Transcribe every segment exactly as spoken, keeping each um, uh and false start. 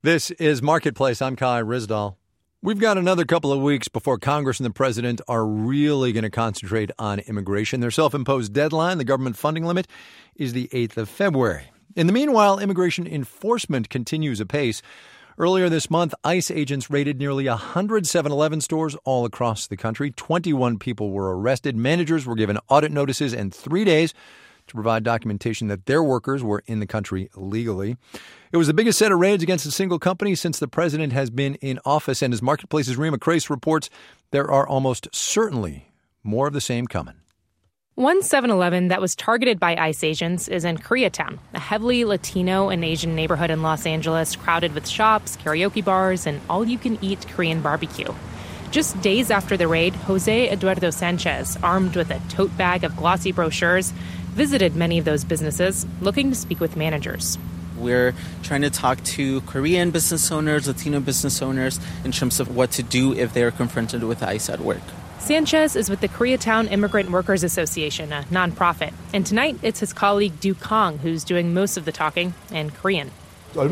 This is Marketplace. I'm Kai Ryssdal. We've got another couple of weeks before Congress and the president are really going to concentrate on immigration. Their self-imposed deadline, the government funding limit, is the eighth of February. In the meanwhile, immigration enforcement continues apace. Earlier this month, ICE agents raided nearly one hundred seven eleven stores all across the country. twenty-one people were arrested. Managers were given audit notices and three days to provide documentation that their workers were in the country legally. It was the biggest set of raids against a single company since the president has been in office. And as Marketplace's Rima Crace reports, there are almost certainly more of the same coming. One seven eleven that was targeted by ICE agents is in Koreatown, a heavily Latino and Asian neighborhood in Los Angeles, crowded with shops, karaoke bars, and all-you-can-eat Korean barbecue. Just days after the raid, Jose Eduardo Sanchez, armed with a tote bag of glossy brochures, visited many of those businesses, looking to speak with managers. We're trying to talk to Korean business owners, Latino business owners, in terms of what to do if they are confronted with ICE at work. Sanchez is with the Koreatown Immigrant Workers Association, a nonprofit. And tonight, it's his colleague Du Kong who's doing most of the talking in Korean. Kong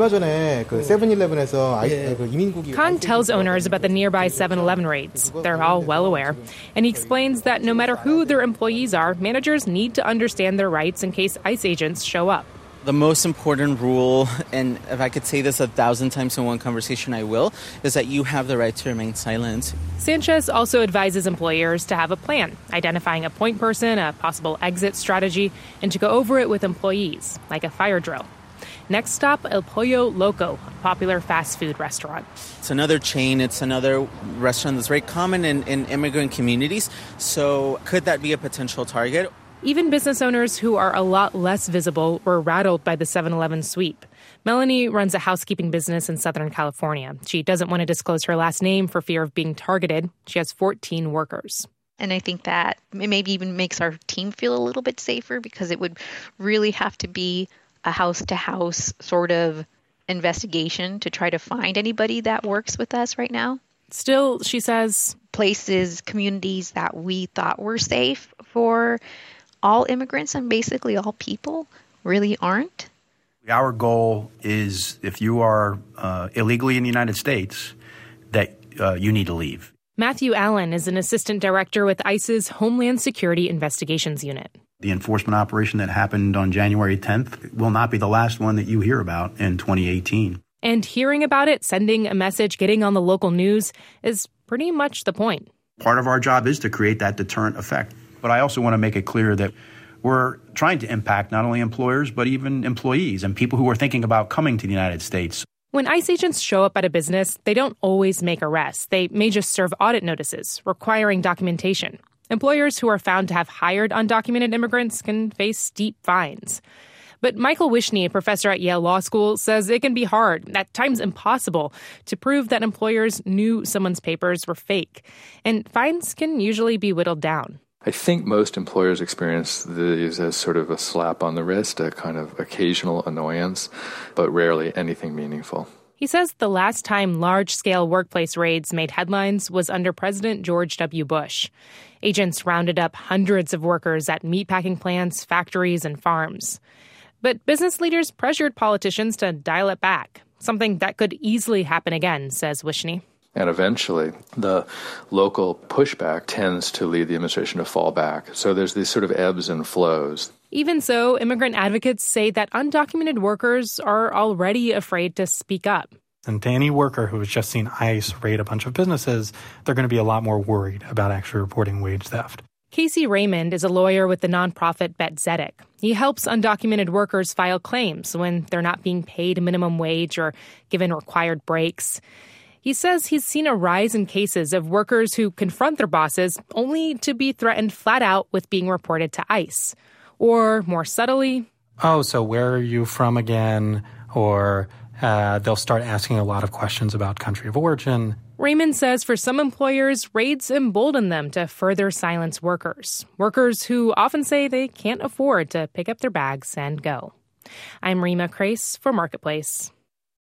tells owners about the nearby seven eleven raids. They're all well aware. And he explains that no matter who their employees are, managers need to understand their rights in case ICE agents show up. The most important rule, and if I could say this a thousand times in one conversation, I will, is that you have the right to remain silent. Sanchez also advises employers to have a plan, identifying a point person, a possible exit strategy, and to go over it with employees, like a fire drill. Next stop, El Pollo Loco, a popular fast food restaurant. It's another chain. It's another restaurant that's very common in, in immigrant communities. So could that be a potential target? Even business owners who are a lot less visible were rattled by the seven eleven sweep. Melanie runs a housekeeping business in Southern California. She doesn't want to disclose her last name for fear of being targeted. She has fourteen workers. And I think that it maybe even makes our team feel a little bit safer because it would really have to be a house-to-house sort of investigation to try to find anybody that works with us right now. Still, she says, places, communities that we thought were safe for all immigrants and basically all people really aren't. Our goal is if you are uh, illegally in the United States, that uh, you need to leave. Matthew Allen is an assistant director with ICE's Homeland Security Investigations Unit. The enforcement operation that happened on January tenth will not be the last one that you hear about in twenty eighteen. And hearing about it, sending a message, getting on the local news is pretty much the point. Part of our job is to create that deterrent effect. But I also want to make it clear that we're trying to impact not only employers, but even employees and people who are thinking about coming to the United States. When ICE agents show up at a business, they don't always make arrests. They may just serve audit notices, requiring documentation. Employers who are found to have hired undocumented immigrants can face steep fines. But Michael Wishney, a professor at Yale Law School, says it can be hard, at times impossible, to prove that employers knew someone's papers were fake. And fines can usually be whittled down. I think most employers experience these as sort of a slap on the wrist, a kind of occasional annoyance, but rarely anything meaningful. He says the last time large-scale workplace raids made headlines was under President George W. Bush. Agents rounded up hundreds of workers at meatpacking plants, factories, and farms. But business leaders pressured politicians to dial it back, something that could easily happen again, says Wishney. And eventually, the local pushback tends to lead the administration to fall back. So there's these sort of ebbs and flows. Even so, immigrant advocates say that undocumented workers are already afraid to speak up. And to any worker who has just seen ICE raid a bunch of businesses, they're going to be a lot more worried about actually reporting wage theft. Casey Raymond is a lawyer with the nonprofit Bet Zedek. He helps undocumented workers file claims when they're not being paid minimum wage or given required breaks. He says he's seen a rise in cases of workers who confront their bosses only to be threatened flat out with being reported to ICE. Or, more subtly, oh, so where are you from again? Or uh, they'll start asking a lot of questions about country of origin. Raymond says for some employers, raids embolden them to further silence workers. Workers who often say they can't afford to pick up their bags and go. I'm Rima Crace for Marketplace.